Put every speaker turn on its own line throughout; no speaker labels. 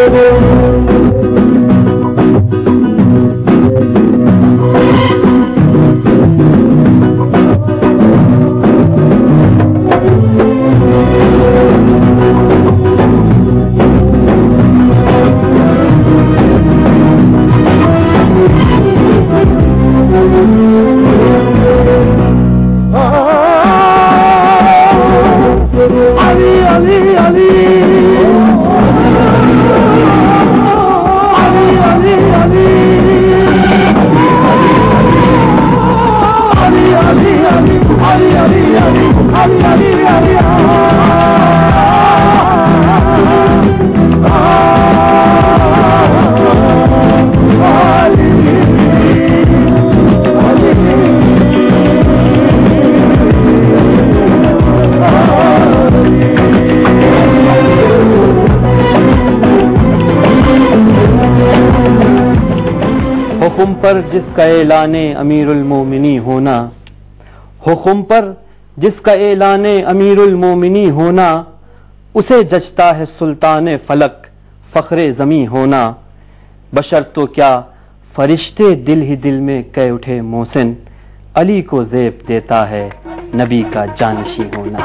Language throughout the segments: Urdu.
حکم پر جس کا اعلان امیر المومنی ہونا، حکم پر جس کا اعلان امیر المومنی ہونا، اسے جچتا ہے سلطان فلک فخر زمیں ہونا۔ بشر تو کیا فرشتے دل ہی دل میں کہہ اٹھے محسن، علی کو زیب دیتا ہے نبی کا جانشی ہونا۔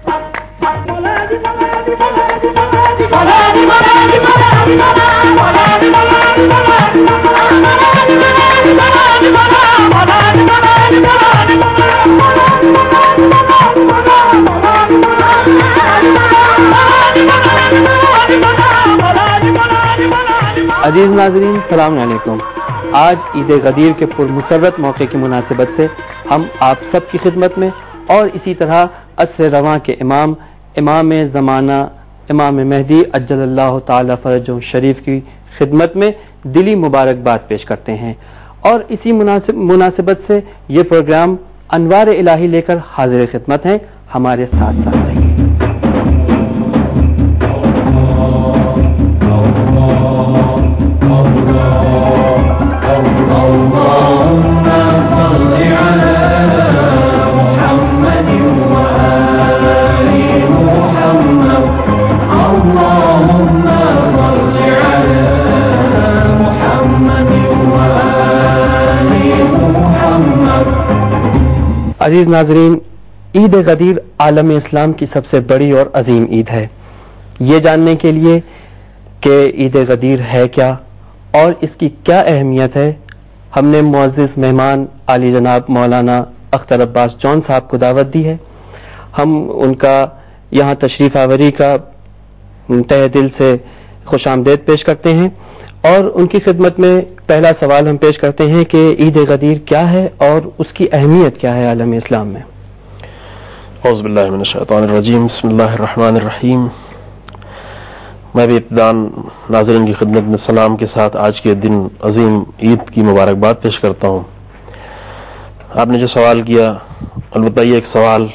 عزیز ناظرین، السلام علیکم۔ آج عید غدیر کے پرمسرت موقع کی مناسبت سے ہم آپ سب کی خدمت میں اور اسی طرح عصر رواں کے امام زمانہ امام مہدی عجل اللہ تعالی فرجہ شریف کی خدمت میں دلی مبارکباد پیش کرتے ہیں، اور اسی مناسبت سے یہ پروگرام انوار الہی لے کر حاضر خدمت ہیں۔ ہمارے ساتھ ساتھ رہیے۔ عزیز ناظرین، عید غدیر عالم اسلام کی سب سے بڑی اور عظیم عید ہے۔ یہ جاننے کے لیے کہ عید غدیر ہے کیا اور اس کی کیا اہمیت ہے، ہم نے معزز مہمان عالی جناب مولانا اختر عباس جون صاحب کو دعوت دی ہے۔ ہم ان کا یہاں تشریف آوری کا تہ دل سے خوش آمدید پیش کرتے ہیں، اور ان کی خدمت میں پہلا سوال ہم پیش کرتے ہیں کہ عید غدیر کیا ہے اور اس کی اہمیت کیا ہے عالم اسلام میں۔
اعوذ باللہ من الشیطان الرجیم، بسم اللہ الرحمن الرحیم۔ میں بھی ابتداءً ناظرین کی خدمت میں سلام کے ساتھ آج کے دن عظیم عید کی مبارکباد پیش کرتا ہوں۔ آپ نے جو سوال کیا، البتہ یہ ایک سوال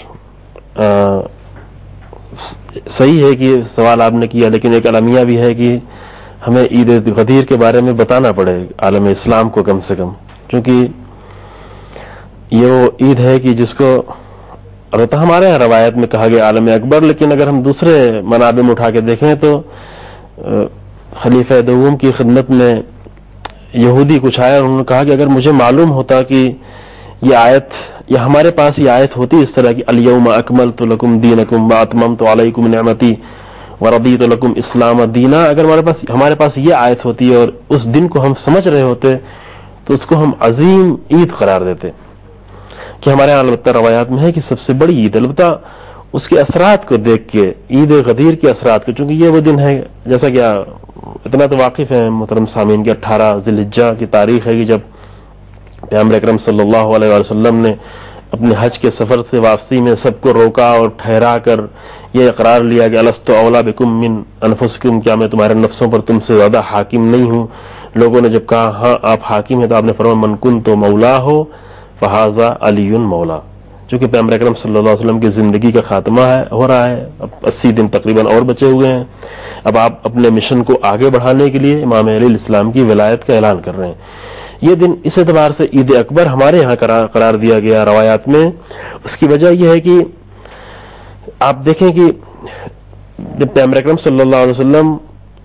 صحیح ہے کہ سوال آپ نے کیا، لیکن ایک المیہ بھی ہے کہ ہمیں عید غدیر کے بارے میں بتانا پڑے عالم اسلام کو کم سے کم، کیونکہ یہ وہ عید ہے کہ جس کو البتہ ہمارے یہاں روایت میں کہا گیا عالم اکبر، لیکن اگر ہم دوسرے منابع میں اٹھا کے دیکھیں تو خلیفہ دوم کی خدمت میں یہودی کچھ آئے اور انہوں نے کہا کہ اگر مجھے معلوم ہوتا کہ یہ آیت یا ہمارے پاس یہ آیت ہوتی اس طرح کی الیوم اکملت لکم دینکم واتممت علیکم نعمتی ورضیت لکم اسلام دینا، اگر ہمارے پاس یہ آیت ہوتی اور اس دن کو ہم سمجھ رہے ہوتے تو اس کو ہم عظیم عید قرار دیتے، کہ ہمارے یہاں البتہ روایات میں ہے کہ سب سے بڑی عید، البتہ اس کے اثرات کو دیکھ کے عید غدیر کے اثرات کو، چونکہ یہ وہ دن ہے جیسا کہ اتنا تو واقف ہے محترم سامعین کی 18 ذی الحجہ کی تاریخ ہے کہ جب پیغمبر اکرم صلی اللہ علیہ وسلم نے اپنے حج کے سفر سے واپسی میں سب کو روکا اور ٹھہرا کر یہ اقرار لیا کہ الست اولا بکم من انفسکم، کیا میں تمہارے نفسوں پر تم سے زیادہ حاکم نہیں ہوں؟ لوگوں نے جب کہا ہاں آپ حاکم ہیں تو آپ نے فرمایا من کنت مولا ہو فہذا علی مولا، چونکہ پیغمبر اکرم صلی اللہ علیہ وسلم کی زندگی کا خاتمہ ہو رہا ہے، اب 80 دن تقریباً اور بچے ہوئے ہیں، اب آپ اپنے مشن کو آگے بڑھانے کے لیے امام علیہ السلام کی ولایت کا اعلان کر رہے ہیں۔ یہ دن اس اعتبار سے عید اکبر ہمارے یہاں قرار دیا گیا روایات میں، اس کی وجہ یہ ہے کہ آپ دیکھیں کہ جب پیغمبر اکرم صلی اللہ علیہ وسلم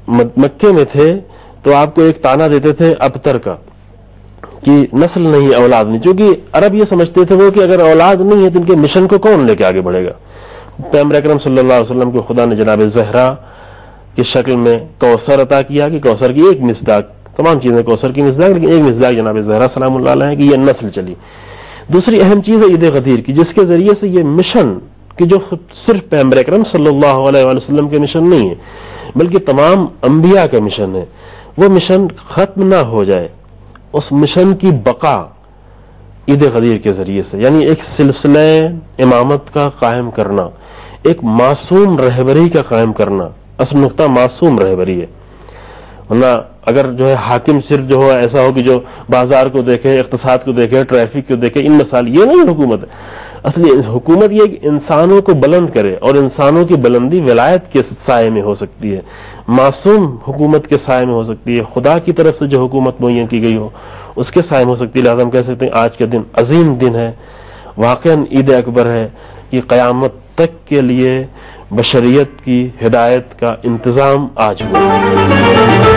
مکے میں تھے تو آپ کو ایک تانا دیتے تھے ابتر کا کہ نسل نہیں اولاد نہیں، چونکہ عرب یہ سمجھتے تھے وہ کہ اگر اولاد نہیں ہے تو ان کے مشن کو کون لے کے آگے بڑھے گا. پیغمبر اکرم صلی اللہ علیہ وسلم کو خدا نے جناب زہرا کی شکل میں کوثر عطا کیا کہ کوثر کی ایک مصداق، تمام چیزیں کوثر کی مصداق لیکن ایک مصداق جناب زہرا سلام اللہ علیہ ہے کہ یہ نسل چلی. دوسری اہم چیز ہے عید غدیر کی، جس کے ذریعے سے یہ مشن کہ جو صرف پیغمبر اکرم صلی اللہ علیہ وسلم کے مشن نہیں ہے بلکہ تمام انبیاء کا مشن ہے، وہ مشن ختم نہ ہو جائے، اس مشن کی بقا عید غدیر کے ذریعے سے، یعنی ایک سلسلہ امامت کا قائم کرنا، ایک معصوم رہبری کا قائم کرنا. اصل نقطہ معصوم رہبری ہے، ورنہ اگر جو ہے حاکم صرف جو ہو ایسا ہو کہ جو بازار کو دیکھے، اقتصاد کو دیکھے، ٹریفک کو دیکھے، ان مسائل، یہ نہیں حکومت ہے. اصلی حکومت یہ کہ انسانوں کو بلند کرے، اور انسانوں کی بلندی ولایت کے سائے میں ہو سکتی ہے، معصوم حکومت کے سائے میں ہو سکتی ہے، خدا کی طرف سے جو حکومت معین کی گئی ہو اس کے سائے میں ہو سکتی ہے. لہٰذا ہم کہہ سکتے ہیں آج کا دن عظیم دن ہے، واقعاً عید اکبر ہے. یہ قیامت تک کے لیے بشریت کی ہدایت کا انتظام آج ہوا.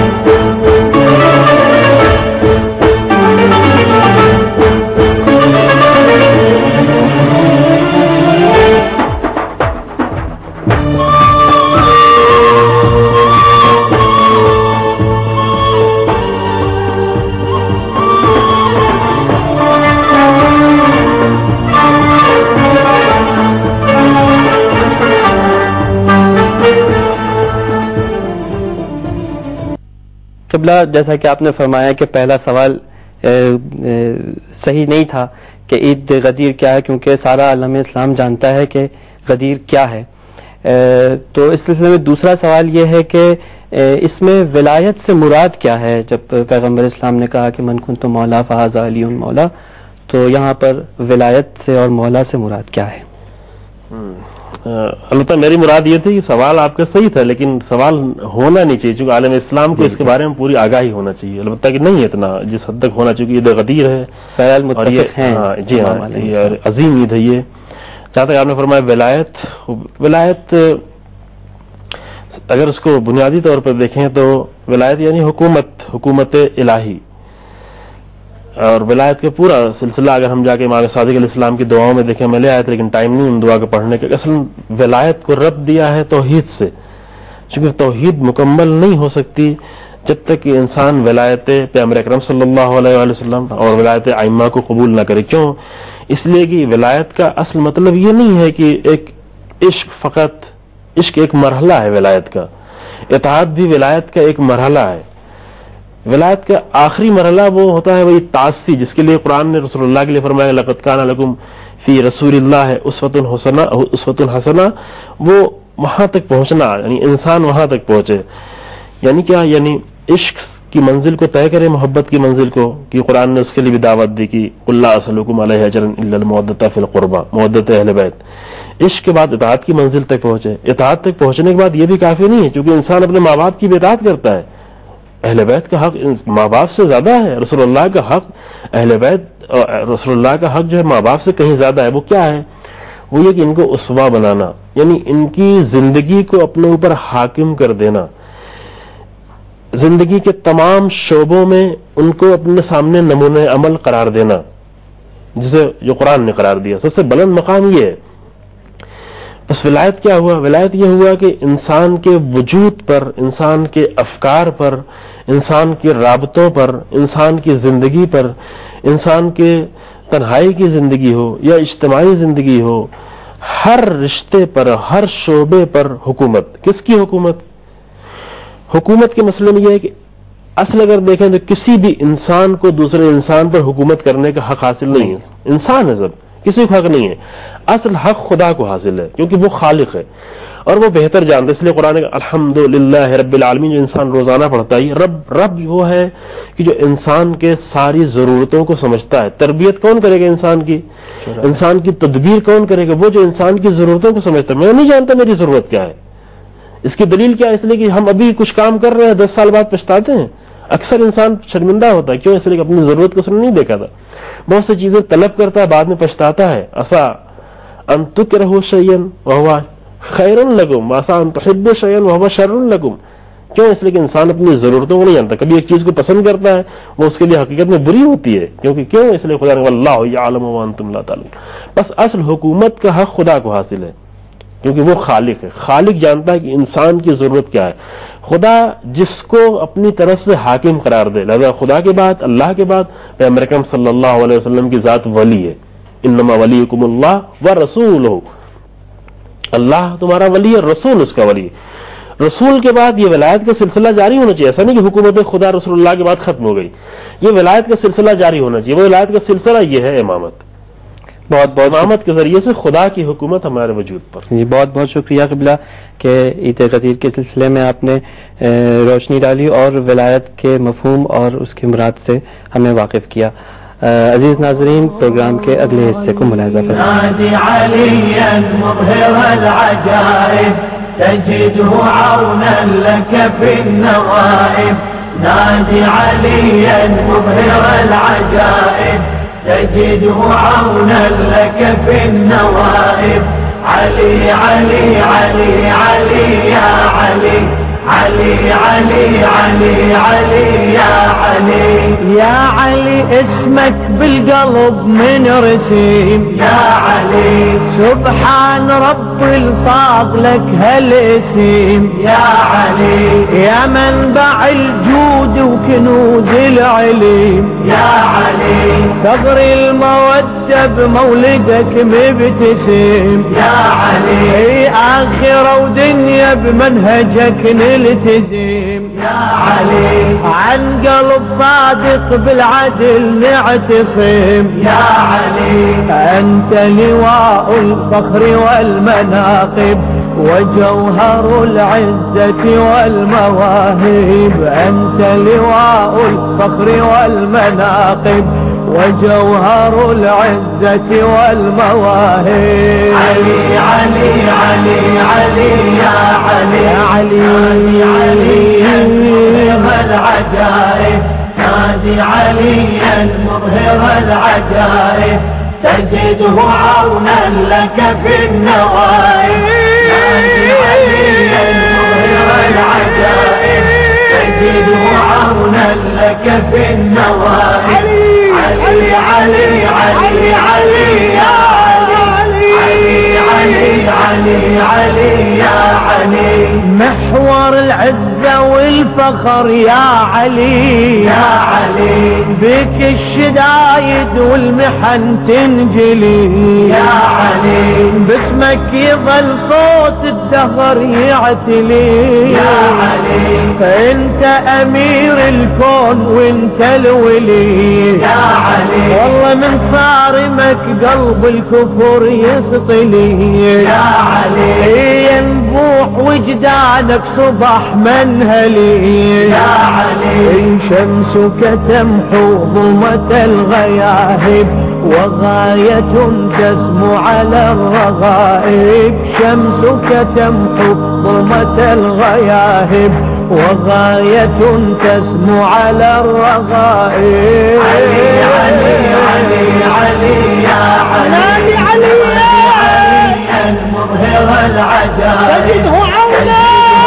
قبلہ، جیسا کہ آپ نے فرمایا کہ پہلا سوال صحیح نہیں تھا کہ عید غدیر کیا ہے، کیونکہ سارا عالم اسلام جانتا ہے کہ غدیر کیا ہے. تو اس سلسلے میں دوسرا سوال یہ ہے کہ اس میں ولایت سے مراد کیا ہے؟ جب پیغمبر اسلام نے کہا کہ من کنت مولا فہذا علی مولا، تو یہاں پر ولایت سے اور مولا سے مراد کیا ہے؟
البتہ میری مراد یہ تھی کہ سوال آپ کا صحیح تھا، لیکن سوال ہونا نہیں چاہیے، چونکہ عالم اسلام کو اس کے بارے میں پوری آگاہی ہونا چاہیے. البتہ کہ نہیں اتنا جس حد تک ہونا چاہیے. عید غدیر ہے اور یہ جی ہاں عظیم عید ہے. یہ جہاں تک آپ نے فرمایا ولایت اگر اس کو بنیادی طور پر دیکھیں تو ولایت یعنی حکومت الہی، اور ولایت کا پورا سلسلہ اگر ہم جا کے امام صادق علیہ السلام کی دعاؤں میں دیکھیں، میں لے آیا تھا لیکن ٹائم نہیں ان دعا کو پڑھنے کا. اصل ولایت کو ربط دیا ہے توحید سے، چونکہ توحید مکمل نہیں ہو سکتی جب تک کہ انسان ولایت پیغمبر اکرم صلی اللہ علیہ وسلم اور ولایت ائمہ کو قبول نہ کرے. کیوں؟ اس لیے کہ ولایت کا اصل مطلب یہ نہیں ہے کہ ایک عشق ایک مرحلہ ہے ولایت کا، اطاعت بھی ولایت کا ایک مرحلہ ہے. ولایت کا آخری مرحلہ وہ ہوتا ہے وہی تعصی، جس کے لیے قرآن نے رسول اللہ کے لیے فرمایا لقد کان لکم فی رسول اللہ اسوۃ حسنہ. وہ وہاں تک پہنچنا، یعنی انسان وہاں تک پہنچے. یعنی کیا؟ یعنی عشق کی منزل کو طے کرے، محبت کی منزل کو، کہ قرآن نے اس کے لیے بھی دعوت دی کہ قل لا اسألکم علیہ اجرا الا المودۃ فی القربى، مودت اہل بیت. عشق کے بعد اطاعت کی منزل تک پہنچے. اطاعت تک پہنچنے کے بعد یہ بھی کافی نہیں ہے، کیونکہ انسان اپنے ماں باپ کی بھی اطاعت کرتا ہے. اہل بیت کا حق ماں باپ سے زیادہ ہے، رسول اللہ کا حق اہل بیت، رسول اللہ کا حق جو ہے ماں باپ سے کہیں زیادہ ہے. وہ کیا ہے؟ وہ یہ کہ ان کو اسوہ بنانا، یعنی ان کی زندگی کو اپنے اوپر حاکم کر دینا، زندگی کے تمام شعبوں میں ان کو اپنے سامنے نمونہ عمل قرار دینا، جسے جو قرآن نے قرار دیا. سب سے بلند مقام یہ ہے. بس ولایت کیا ہوا؟ ولایت یہ ہوا کہ انسان کے وجود پر، انسان کے افکار پر، انسان کے رابطوں پر، انسان کی زندگی پر، انسان کے تنہائی کی زندگی ہو یا اجتماعی زندگی ہو، ہر رشتے پر، ہر شعبے پر حکومت. کس کی حکومت؟ حکومت کے مسئلے میں یہ ہے کہ اصل اگر دیکھیں تو کسی بھی انسان کو دوسرے انسان پر حکومت کرنے کا حق حاصل نہیں ہے. انسان ہے سب، کسی کو حق نہیں ہے. اصل حق خدا کو حاصل ہے، کیونکہ وہ خالق ہے اور وہ بہتر جانتا ہے. اس لیے قرآن الحمدللہ رب العالمین جو انسان روزانہ پڑھتا ہے، رب وہ ہے کہ جو انسان کے ساری ضرورتوں کو سمجھتا ہے. تربیت کون کرے گا انسان کی؟ انسان کی تدبیر کون کرے گا؟ وہ جو انسان کی ضرورتوں کو سمجھتا ہے. میں نہیں جانتا میری ضرورت کیا ہے. اس کی دلیل کیا ہے؟ اس لیے کہ ہم ابھی کچھ کام کر رہے ہیں، 10 سال بعد پچھتاتے ہیں. اکثر انسان شرمندہ ہوتا ہے. کیوں؟ اس لیے کہ اپنی ضرورت کو اس نے نہیں دیکھا تھا. بہت سی چیزیں طلب کرتا ہے، بعد میں پچھتاتا ہے. عسیٰ ان تکرہوا شیئا وہو خیر لکم وعسیٰ ان تحبوا شیئا وہو شر لکم. क्यों? इसलिए कि इंसान अपनी जरूरतों को नहीं जानता। कभी एक चीज को पसंद करता है, वो उसके लिए हकीकत में बुरी होती है, क्योंकि क्यों? इसलिए खुदा ने वल्लाहु यअलमु व अंतुम ला तालमून। बस असल हुकूमत का हक खुदा को हासिल है, क्योंकि वो खालिक है। खालिक जानता है कि इंसान की जरूरत क्या है। खुदा जिसको अपनी तरफ से हाकिम करार दे, लिहाजा खुदा के बाद, अल्लाह के बाद पैगंबर अकरम सल्लल्लाहु अलैहि वसल्लम की जात वली है। इन्नमा वलीयुकुमुल्लाह व रसूलुहु, अल्लाह तुम्हारा वली है, रसूल उसका वली। रसूल के बाद ये विलायत का सिलसिला जारी होना चाहिए। ऐसा नहीं कि हुकूमत खुदा रसूलुल्लाह के बाद खत्म हो गई, ये विलायत का सिलसिला जारी होना चाहिए। वो विलायत का सिलसिला ये है इमामत। बहुत बहुत इमामत के जरिए से खुदा की हुकूमत हमारे वजूद पर। जी
बहुत बहुत शुक्रिया क़िबला के ईद गदीर के सिलसिले में आपने रोशनी डाली और विलायत के मफहूम और उसकी मुराद से हमें वाकिफ किया। अजीज नाजरीन, प्रोग्राम के अगले हिस्से को मुलाहिजा
تجده عونا لك في النوائب. علي علي علي علي يا علي، علي علي علي علي يا علي، يا علي اسمك بالقلب من رسيم، يا علي سبحان رب الفاض لك هالاسم، يا علي يا منبع الجود وكنوز العليم، يا علي ثغر المودة بمولدك مبتسم، يا علي آخرة ودنيا بمنهجك نلتزم، يا علي عن قلب صادق بالعدل نعتصم، يا علي أنت لواء الفخر والمناقب وجوهر العزة والمواهب، أنت لواء الفخر والمناقب وجوهر العزة والمواهب. علي علي علي علي يا علي، يا علي علي مظهر العجائب، نادي عليا مظهر العجائب، تجده عونا لك في النوائب، نادي عليا مظهر العجائب، تجده عونا لك في النوائب. علي علي علي علي يا علي، علي علي علي يا علي، محور العزة والفخر يا علي، يا علي بك الشدايد والمحن تنجلي، يا علي باسمك يظل صوت الدهر يعتلي، يا علي فانت امير الكون وانت الولي، يا علي والله من صارمك قلب الكفر يسطلي، يا علي ينبوح وجدانك صبح منهلي، يا علي شمسك تمحو ظلمة الغياهب وغاية تسمو على الرغائب، شمسك تمحو ظلمة الغياهب وغاية تسمو على الرغائب. علي علي علي علي يا علي، علي علي المظهر العجائب، تجده عونا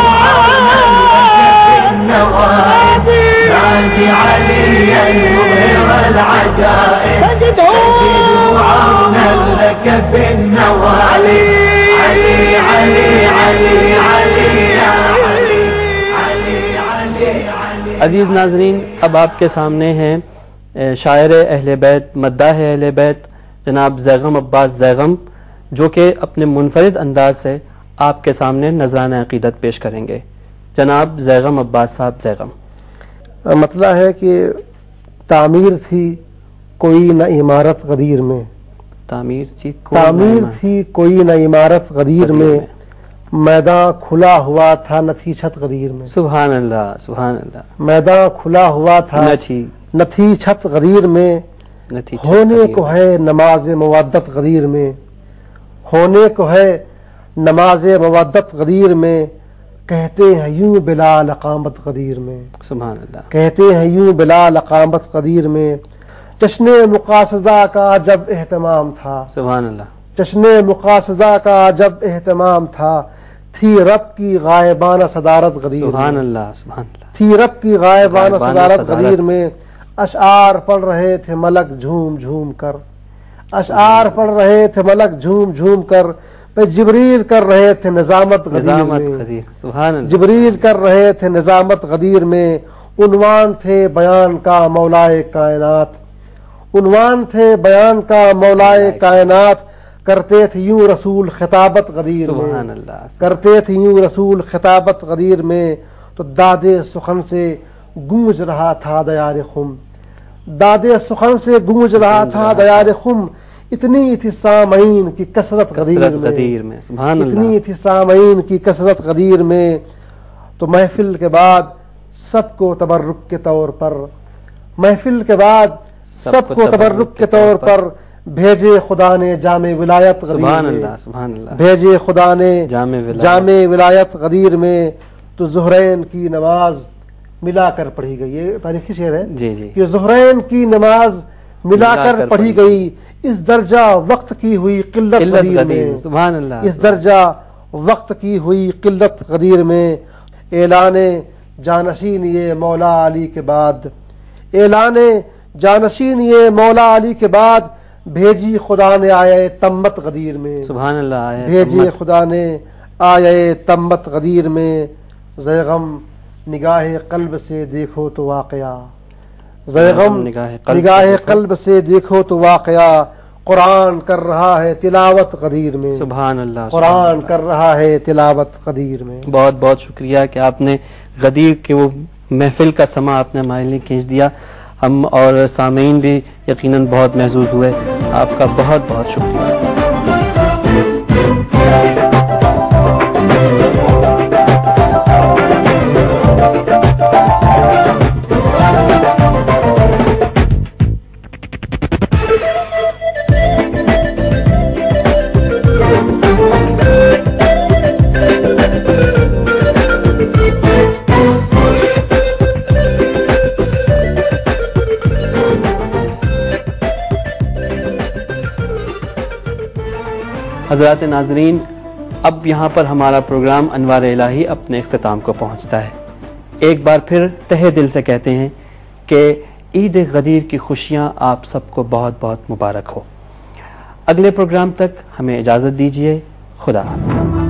نادي علي المظهر العجائب، تجده عونا لك في النوائب. علي علي علي علي يا علي، علي علي علي।
अजीज नाजरीन, अब आपके सामने हैं शायर अहले बैत, मद्दाह अहले बैत जनाब ज़ैगम अब्बास ज़ैगम, जो कि अपने मुनफरिद अंदाज से आपके सामने नजराना अकीदत पेश करेंगे। जनाब ज़ैगम अब्बास साहब ज़ैगम।
मतलब है कि तामीर थी कोई न इमारत गदीर में,
तामीर थी
कोई न इमारत गदीर में, मैदान खुला हुआ था न थी छत गदीर में।
सुभान अल्लाह, सुभान अल्लाह।
मैदान खुला हुआ था न थी छत गदीर में, होने को है नमाज मवद्दत गदीर में, होने को है नमाज मवद्दत गदीर में, कहते हैं यूं बिलाल अकामत गदीर में।
सुभान अल्लाह।
कहते हैं यूं बिलाल अकामत गदीर में, जश्ने मुकासदा का जब एहतमाम था।
सुभान अल्लाह।
जश्ने मुकासदा का जब एहतमाम था, تھی رب کی غائبانہ صدارت غدیر
سبحان اللہ سبحان اللہ.
تھی رب کی غائبانہ صدارت غدیر میں اشعار پڑھ رہے تھے ملک جھوم جھوم کر، اشعار پڑھ رہے تھے ملک جھوم جھوم کر، پہ جبریل کر رہے تھے نظامت غدیر میں، جبریل کر رہے تھے نظامت غدیر میں. عنوان تھے بیان کا مولائے کائنات، عنوان تھے بیان کا مولائے کائنات، کرتے تھے یوں رسول خطابت غدیر میں، کرتے تھے یوں رسول خطابت غدیر میں. تو داد سخن سے گونج رہا تھا دیار خم، داد سخن سے گونج رہا تھا دیار خم. اتنی تھی سامعین کی کثرت غدیر میں، اتنی تھی سامعین کی کثرت غدیر میں. تو محفل کے بعد سب کو تبرک کے طور پر، محفل کے بعد سب کو تبرک کے طور پر بھیجے خدا نے جامع ولایت غدیر میں، بھیجے خدا نے جامع ولایت غدیر میں. تو ظہرین کی نماز ملا کر پڑھی گئی، یہ تاریخی شعر ہے کہ ظہرین کی نماز ملا کر پڑھی گئی. اس درجہ وقت کی ہوئی قلت غدیر میں،
سبحان اللہ،
اس درجہ وقت کی ہوئی قلت غدیر میں. اعلان جانشین یہ مولا علی کے بعد، اعلان جانشین یہ مولا علی کے بعد، بھیجی خدا نے آئے تمت غدیر میں،
سبحان اللہ،
بھیجی خدا نے آئے تمت غدیر میں. زیغم نگاہ قلب سے دیکھو تو واقعہ، زیغم نگاہ قلب سے دیکھو تو واقعہ، قرآن کر رہا ہے تلاوت غدیر میں،
سبحان اللہ،
قرآن کر رہا ہے تلاوت غدیر میں.
بہت بہت شکریہ کہ آپ نے غدیر کے وہ محفل کا سما آپ نے ہمارے لیے کھینچ دیا. ہم اور سامعین بھی یقیناً بہت محظوظ ہوئے. آپ کا بہت بہت شکریہ. حضرات ناظرین، اب یہاں پر ہمارا پروگرام انوار الہی اپنے اختتام کو پہنچتا ہے. ایک بار پھر تہہ دل سے کہتے ہیں کہ عید غدیر کی خوشیاں آپ سب کو بہت بہت مبارک ہو. اگلے پروگرام تک ہمیں اجازت دیجیے. خدا حافظ.